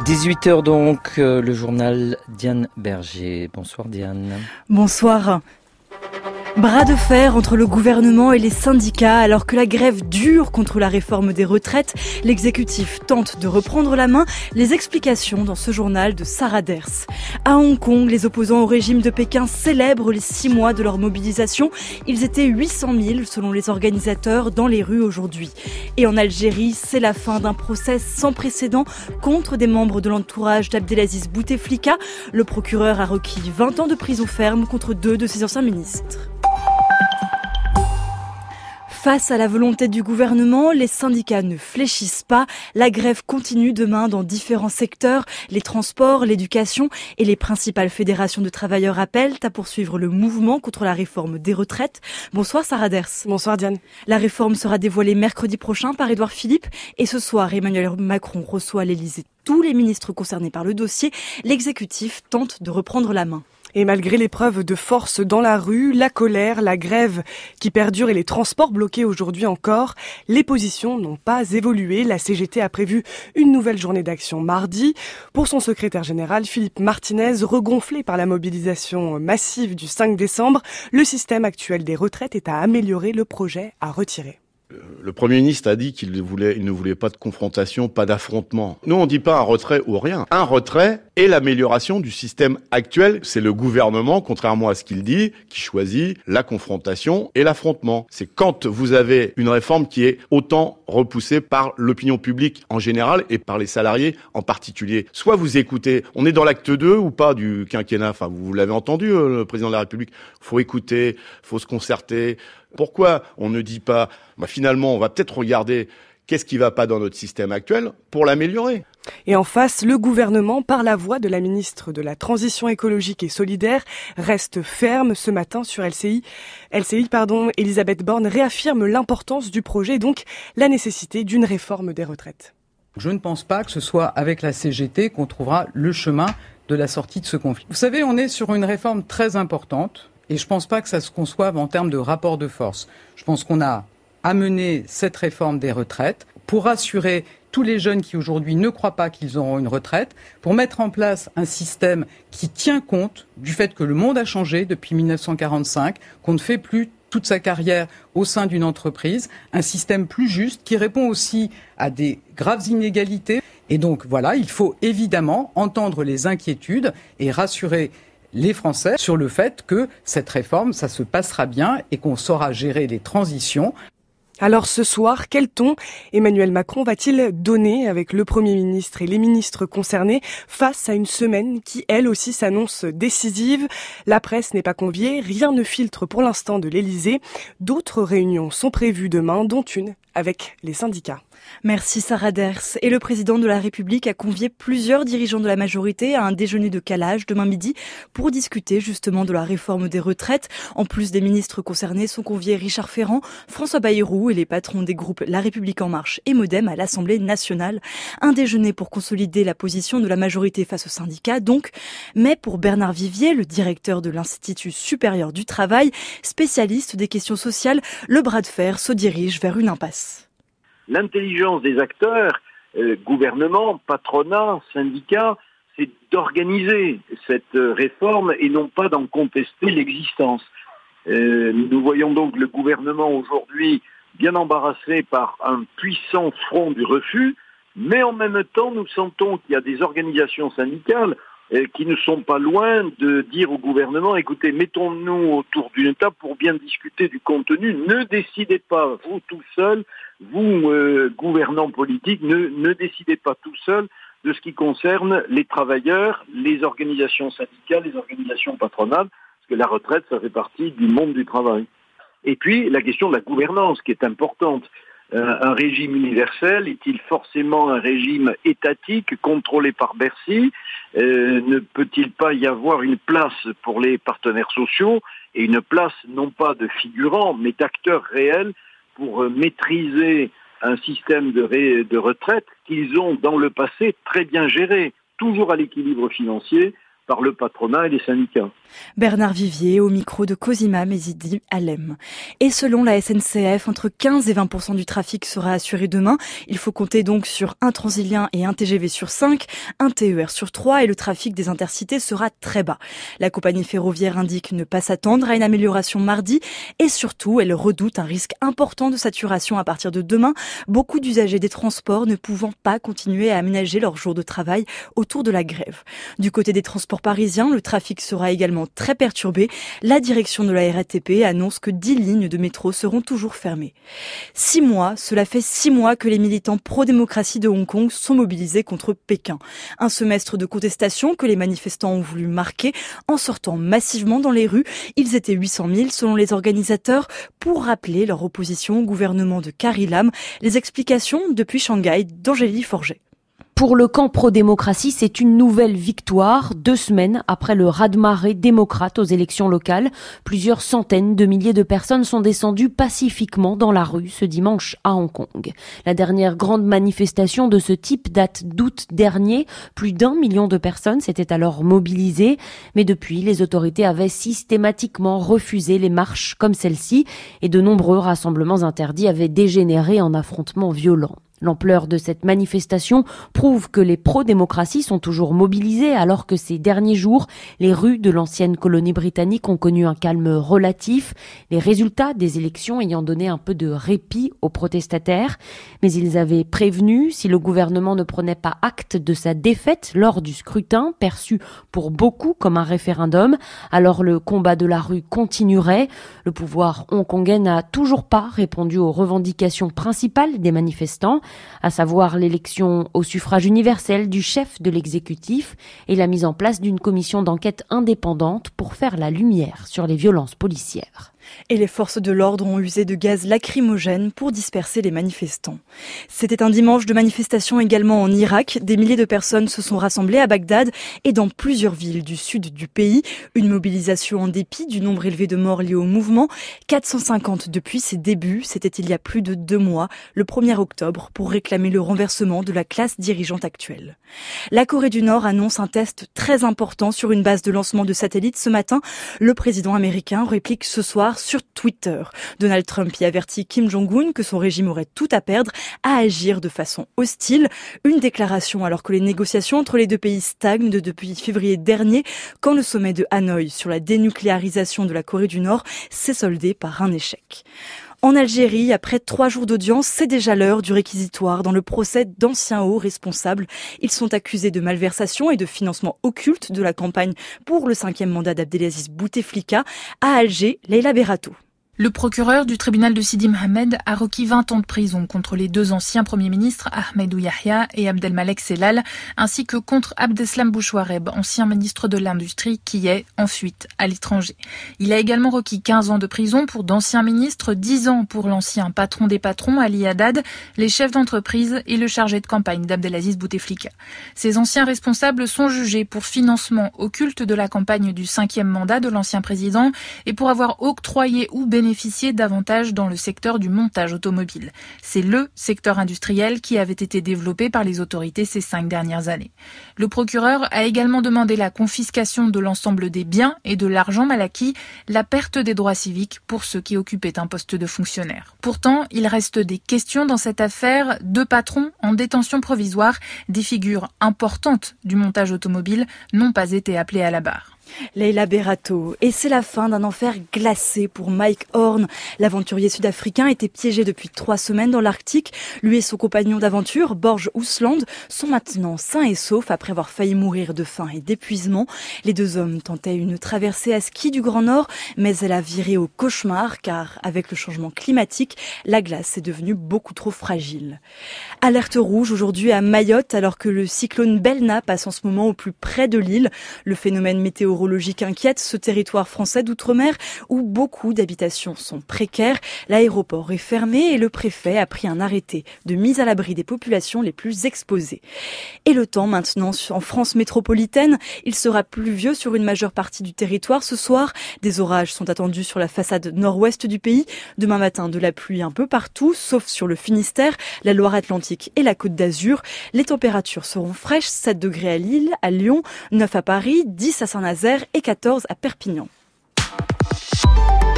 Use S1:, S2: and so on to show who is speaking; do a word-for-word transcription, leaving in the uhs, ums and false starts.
S1: dix-huit heures donc, euh, le journal Diane Berger. Bonsoir Diane.
S2: Bonsoir. Bras de fer entre le gouvernement et les syndicats. Alors que la grève dure contre la réforme des retraites, l'exécutif tente de reprendre la main. Les explications dans ce journal de Sarah Ders. À Hong Kong, les opposants au régime de Pékin célèbrent les six mois de leur mobilisation. Ils étaient huit cent mille selon les organisateurs dans les rues aujourd'hui. Et en Algérie, c'est la fin d'un procès sans précédent contre des membres de l'entourage d'Abdelaziz Bouteflika. Le procureur a requis vingt ans de prison ferme contre deux de ses anciens ministres. Face à la volonté du gouvernement, les syndicats ne fléchissent pas. La grève continue demain dans différents secteurs. Les transports, l'éducation et les principales fédérations de travailleurs appellent à poursuivre le mouvement contre la réforme des retraites. Bonsoir Sarah Ders.
S3: Bonsoir Diane.
S2: La réforme sera dévoilée mercredi prochain par Édouard Philippe. Et ce soir, Emmanuel Macron reçoit à l'Élysée tous les ministres concernés par le dossier. L'exécutif tente de reprendre la main.
S3: Et malgré l'épreuve de force dans la rue, la colère, la grève qui perdure et les transports bloqués aujourd'hui encore, les positions n'ont pas évolué. La C G T a prévu une nouvelle journée d'action mardi. Pour son secrétaire général, Philippe Martinez, regonflé par la mobilisation massive du cinq décembre, le système actuel des retraites est à améliorer, le projet à retirer.
S4: Le Premier ministre a dit qu'il ne voulait, il ne voulait pas de confrontation, pas d'affrontement. Nous, on ne dit pas un retrait ou rien. Un retrait et l'amélioration du système actuel. C'est le gouvernement, contrairement à ce qu'il dit, qui choisit la confrontation et l'affrontement. C'est quand vous avez une réforme qui est autant repoussée par l'opinion publique en général et par les salariés en particulier. Soit vous écoutez, on est dans l'acte deux ou pas du quinquennat, enfin vous l'avez entendu, le président de la République, faut écouter, faut se concerter. Pourquoi on ne dit pas, bah finalement, on va peut-être regarder qu'est-ce qui va pas dans notre système actuel pour l'améliorer.
S3: Et en face, le gouvernement, par la voix de la ministre de la Transition écologique et solidaire, reste ferme ce matin sur L C I. L C I, pardon, Elisabeth Borne réaffirme l'importance du projet et donc la nécessité d'une réforme des retraites.
S5: Je ne pense pas que ce soit avec la C G T qu'on trouvera le chemin de la sortie de ce conflit. Vous savez, on est sur une réforme très importante. Et je ne pense pas que ça se conçoive en termes de rapport de force. Je pense qu'on a amené cette réforme des retraites pour rassurer tous les jeunes qui aujourd'hui ne croient pas qu'ils auront une retraite, pour mettre en place un système qui tient compte du fait que le monde a changé depuis mille neuf cent quarante-cinq, qu'on ne fait plus toute sa carrière au sein d'une entreprise, un système plus juste qui répond aussi à des graves inégalités. Et donc voilà, il faut évidemment entendre les inquiétudes et rassurer les Français sur le fait que cette réforme, ça se passera bien et qu'on saura gérer les transitions.
S3: Alors ce soir, quel ton Emmanuel Macron va-t-il donner avec le Premier ministre et les ministres concernés face à une semaine qui, elle aussi, s'annonce décisive? La presse n'est pas conviée, rien ne filtre pour l'instant de l'Élysée. D'autres réunions sont prévues demain, dont une avec les syndicats.
S2: Merci Sarah Ders. Et le président de la République a convié plusieurs dirigeants de la majorité à un déjeuner de calage demain midi pour discuter justement de la réforme des retraites. En plus des ministres concernés sont conviés Richard Ferrand, François Bayrou et les patrons des groupes La République En Marche et Modem à l'Assemblée nationale. Un déjeuner pour consolider la position de la majorité face aux syndicats donc. Mais pour Bernard Vivier, le directeur de l'Institut supérieur du travail, spécialiste des questions sociales, le bras de fer se dirige vers une impasse.
S6: L'intelligence des acteurs, euh, gouvernement, patronat, syndicats, c'est d'organiser cette euh, réforme et non pas d'en contester l'existence. Euh, nous voyons donc le gouvernement aujourd'hui bien embarrassé par un puissant front du refus, mais en même temps nous sentons qu'il y a des organisations syndicales euh, qui ne sont pas loin de dire au gouvernement, écoutez, mettons-nous autour d'une table pour bien discuter du contenu, ne décidez pas vous tout seul. Vous, euh, gouvernants politiques, ne, ne décidez pas tout seul de ce qui concerne les travailleurs, les organisations syndicales, les organisations patronales, parce que la retraite, ça fait partie du monde du travail. Et puis, la question de la gouvernance, qui est importante. Euh, un régime universel, est-il forcément un régime étatique, contrôlé par Bercy? euh, Ne peut-il pas y avoir une place pour les partenaires sociaux, et une place non pas de figurants, mais d'acteurs réels, pour maîtriser un système de, ré, de retraite qu'ils ont dans le passé très bien géré, toujours à l'équilibre financier par le patronat et les syndicats.
S2: Bernard Vivier au micro de Cosima Mezidi Alem. Et selon la S N C F, entre quinze et vingt pour cent du trafic sera assuré demain. Il faut compter donc sur un Transilien et un T G V sur cinq, un T E R sur trois et le trafic des intercités sera très bas. La compagnie ferroviaire indique ne pas s'attendre à une amélioration mardi et surtout, elle redoute un risque important de saturation à partir de demain. Beaucoup d'usagers des transports ne pouvant pas continuer à aménager leur jour de travail autour de la grève. Du côté des transports parisiens, le trafic sera également très perturbé. La direction de la R A T P annonce que dix lignes de métro seront toujours fermées. Six mois, cela fait six mois que les militants pro-démocratie de Hong Kong sont mobilisés contre Pékin. Un semestre de contestation que les manifestants ont voulu marquer en sortant massivement dans les rues. Ils étaient huit cent mille selon les organisateurs pour rappeler leur opposition au gouvernement de Carrie Lam. Les explications depuis Shanghai d'Angélie Forget.
S7: Pour le camp pro-démocratie, c'est une nouvelle victoire. Deux semaines après le raz-de-marée démocrate aux élections locales, plusieurs centaines de milliers de personnes sont descendues pacifiquement dans la rue ce dimanche à Hong Kong. La dernière grande manifestation de ce type date d'août dernier. Plus d'un million de personnes s'étaient alors mobilisées. Mais depuis, les autorités avaient systématiquement refusé les marches comme celle-ci et de nombreux rassemblements interdits avaient dégénéré en affrontements violents. L'ampleur de cette manifestation prouve que les pro-démocraties sont toujours mobilisés alors que ces derniers jours, les rues de l'ancienne colonie britannique ont connu un calme relatif, les résultats des élections ayant donné un peu de répit aux protestataires. Mais ils avaient prévenu, si le gouvernement ne prenait pas acte de sa défaite lors du scrutin, perçu pour beaucoup comme un référendum, alors le combat de la rue continuerait. Le pouvoir hongkongais n'a toujours pas répondu aux revendications principales des manifestants, à savoir l'élection au suffrage universel du chef de l'exécutif et la mise en place d'une commission d'enquête indépendante pour faire la lumière sur les violences policières.
S2: Et les forces de l'ordre ont usé de gaz lacrymogène pour disperser les manifestants. C'était un dimanche de manifestation également en Irak. Des milliers de personnes se sont rassemblées à Bagdad et dans plusieurs villes du sud du pays. Une mobilisation en dépit du nombre élevé de morts liés au mouvement. quatre cent cinquante depuis ses débuts. C'était il y a plus de deux mois, le premier octobre, pour réclamer le renversement de la classe dirigeante actuelle. La Corée du Nord annonce un test très important sur une base de lancement de satellites ce matin. Le président américain réplique ce soir sur Twitter. Donald Trump y avertit Kim Jong-un que son régime aurait tout à perdre à agir de façon hostile. Une déclaration alors que les négociations entre les deux pays stagnent depuis février dernier, quand le sommet de Hanoï sur la dénucléarisation de la Corée du Nord s'est soldé par un échec. En Algérie, après trois jours d'audience, c'est déjà l'heure du réquisitoire dans le procès d'anciens hauts responsables. Ils sont accusés de malversation et de financement occulte de la campagne pour le cinquième mandat d'Abdelaziz Bouteflika. À Alger, Leila Berato.
S8: Le procureur du tribunal de Sidi Mohamed a requis vingt ans de prison contre les deux anciens premiers ministres Ahmedou Yahya et Abdelmalek Sellal, ainsi que contre Abdeslam Bouchouareb, ancien ministre de l'Industrie qui est en fuite à l'étranger. Il a également requis quinze ans de prison pour d'anciens ministres, dix ans pour l'ancien patron des patrons Ali Haddad, les chefs d'entreprise et le chargé de campagne d'Abdelaziz Bouteflika. Ces anciens responsables sont jugés pour financement occulte de la campagne du cinquième mandat de l'ancien président et pour avoir octroyé ou bénéficié bénéficier davantage dans le secteur du montage automobile. C'est le secteur industriel qui avait été développé par les autorités ces cinq dernières années. Le procureur a également demandé la confiscation de l'ensemble des biens et de l'argent mal acquis, la perte des droits civiques pour ceux qui occupaient un poste de fonctionnaire. Pourtant, il reste des questions dans cette affaire. Deux patrons en détention provisoire, des figures importantes du montage automobile, n'ont pas été appelés à la barre.
S2: Leila Berato. Et c'est la fin d'un enfer glacé pour Mike Horn. L'aventurier sud-africain était piégé depuis trois semaines dans l'Arctique. Lui et son compagnon d'aventure, Borge Ousland, sont maintenant sains et saufs après avoir failli mourir de faim et d'épuisement. Les deux hommes tentaient une traversée à ski du Grand Nord, mais elle a viré au cauchemar car avec le changement climatique, la glace est devenue beaucoup trop fragile. Alerte rouge aujourd'hui à Mayotte alors que le cyclone Belna passe en ce moment au plus près de l'île. Le phénomène météorologique inquiète ce territoire français d'outre-mer où beaucoup d'habitations sont précaires. L'aéroport est fermé et le préfet a pris un arrêté de mise à l'abri des populations les plus exposées. Et le temps maintenant en France métropolitaine, il sera pluvieux sur une majeure partie du territoire ce soir. Des orages sont attendus sur la façade nord-ouest du pays. Demain matin, de la pluie un peu partout, sauf sur le Finistère, la Loire-Atlantique et la Côte d'Azur. Les températures seront fraîches, sept degrés à Lille, à Lyon, neuf à Paris, dix à Saint-Nazaire, Nanterre et quatorze à Perpignan.